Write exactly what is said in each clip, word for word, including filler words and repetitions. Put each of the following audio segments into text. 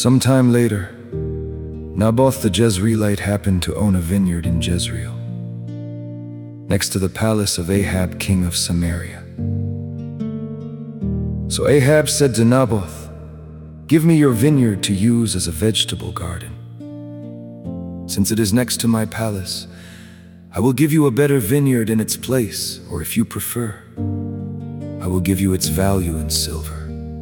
Sometime later, Naboth the Jezreelite happened to own a vineyard in Jezreel, next to the palace of Ahab, king of Samaria. So Ahab said to Naboth, "Give me your vineyard to use as a vegetable garden. Since it is next to my palace, I will give you a better vineyard in its place, or if you prefer, I will give you its value in silver."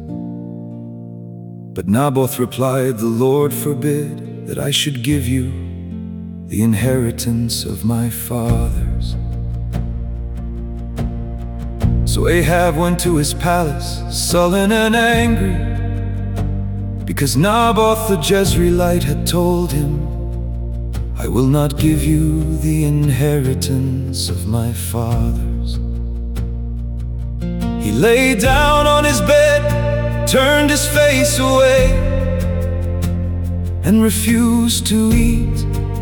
But Naboth replied, "The Lord forbid that I should give you the inheritance of my fathers." So Ahab went to his palace, sullen and angry, because Naboth the Jezreelite had told him, "I will not give you the inheritance of my fathers." He lay down on his bed, turned his face away, and refused to eat.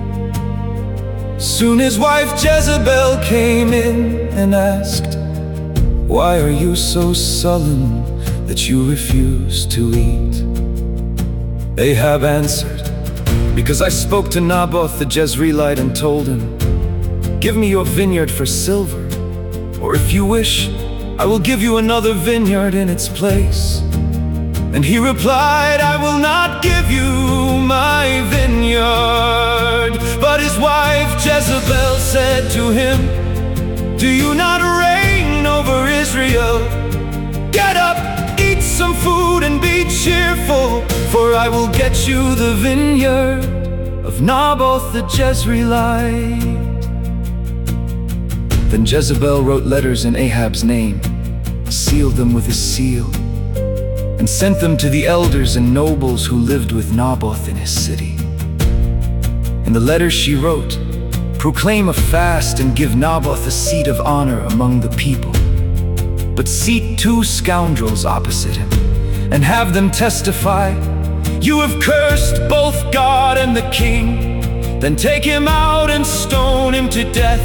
Soon his wife Jezebel came in and asked, "Why are you so sullen that you refuse to eat?" Ahab answered, "Because I spoke to Naboth the Jezreelite and told him, 'Give me your vineyard for silver, or if you wish, I will give you another vineyard in its place.' And he replied, 'I will not give you my vineyard.' But his wife Jezebel said to him, 'Do you not reign over Israel? Get up, eat some food and be cheerful, for I will get you the vineyard of Naboth the Jezreelite.' Then Jezebel wrote letters in Ahab's name, sealed them with his seal, and sent them to the elders and nobles who lived with Naboth in his city. In the letters she wrote, 'Proclaim a fast and give Naboth a seat of honor among the people. But seat two scoundrels opposite him, and have them testify, "You have cursed both God and the king. Then take him out and stone him to death."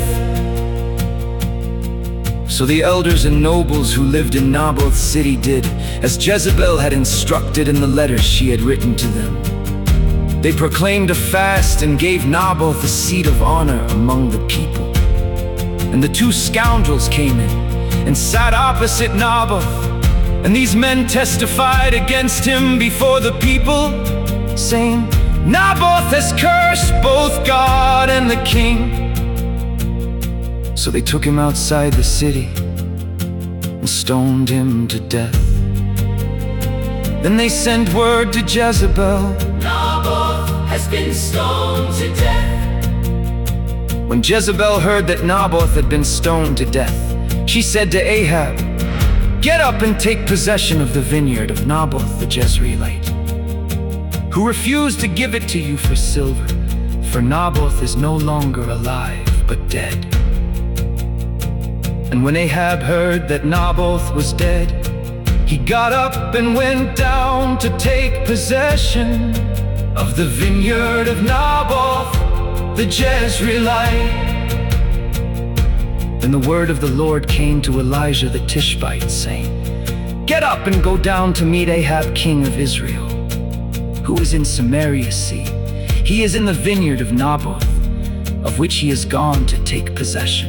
So the elders and nobles who lived in Naboth's city did as Jezebel had instructed in the letters she had written to them. They proclaimed a fast and gave Naboth a seat of honor among the people. And the two scoundrels came in and sat opposite Naboth, and these men testified against him before the people, saying, "Naboth has cursed both God and the king." So they took him outside the city and stoned him to death. Then they sent word to Jezebel, "Naboth has been stoned to death." When Jezebel heard that Naboth had been stoned to death, she said to Ahab, "Get up and take possession of the vineyard of Naboth the Jezreelite, who refused to give it to you for silver, for Naboth is no longer alive, but dead." And when Ahab heard that Naboth was dead, he got up and went down to take possession of the vineyard of Naboth the Jezreelite. Then the word of the Lord came to Elijah the Tishbite, saying, "Get up and go down to meet Ahab king of Israel, who is in Samaria. See, he is in the vineyard of Naboth, of which he has gone to take possession.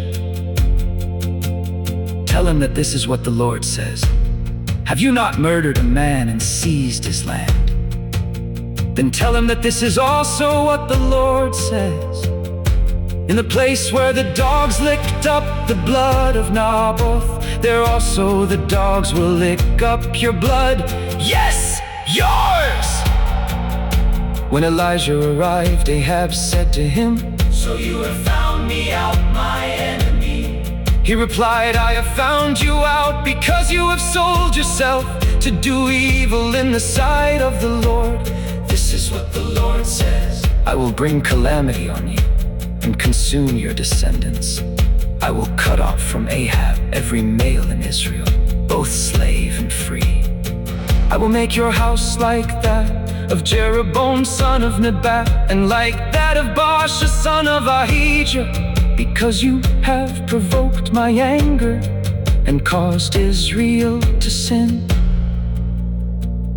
Tell him that this is what the Lord says, Have you not murdered a man and seized his land? Then tell him that this is also what the Lord says, In the place where the dogs licked up the blood of Naboth, there also the dogs will lick up your blood. Yes, yours!" When Elijah arrived, Ahab said to him, "So you have found me out, my enemy." He replied, "I have found you out because you have sold yourself to do evil in the sight of the Lord. This is what the Lord says, I will bring calamity on you and consume your descendants. I will cut off from Ahab every male in Israel, both slave and free. I will make your house like that of Jeroboam son of Nebat, and like that of Baasha son of Ahijah, because you have provoked my anger and caused Israel to sin."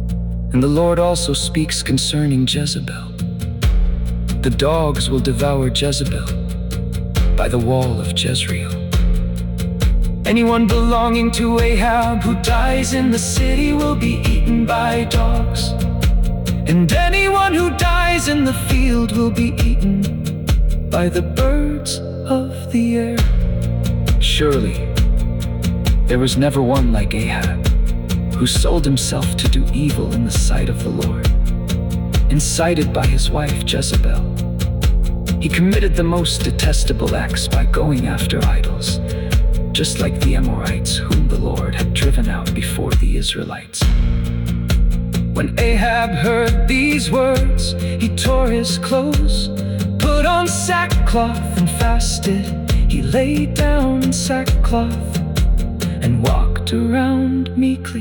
And the Lord also speaks concerning Jezebel. The dogs will devour Jezebel by the wall of Jezreel. Anyone belonging to Ahab who dies in the city will be eaten by dogs. And anyone who dies in the field will be eaten by the birds of the air. Surely there was never one like Ahab, who sold himself to do evil in the sight of the Lord. Incited by his wife Jezebel, he committed the most detestable acts by going after idols, just like the Amorites whom the Lord had driven out before the Israelites. When Ahab heard these words, he tore his clothes, put on sackcloth and fasted. He lay down in sackcloth and walked around meekly.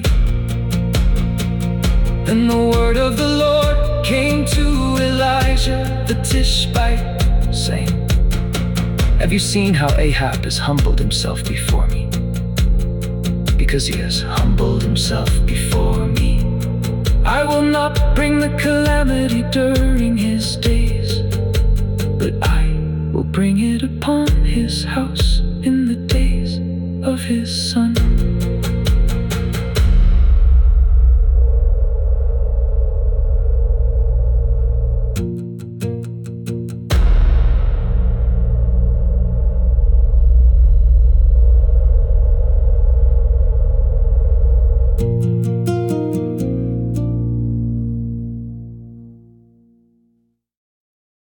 Then the word of the Lord came to Elijah the Tishbite, saying, have you seen how Ahab has humbled himself before me? Because he has humbled himself before me, I will not bring the calamity during his days.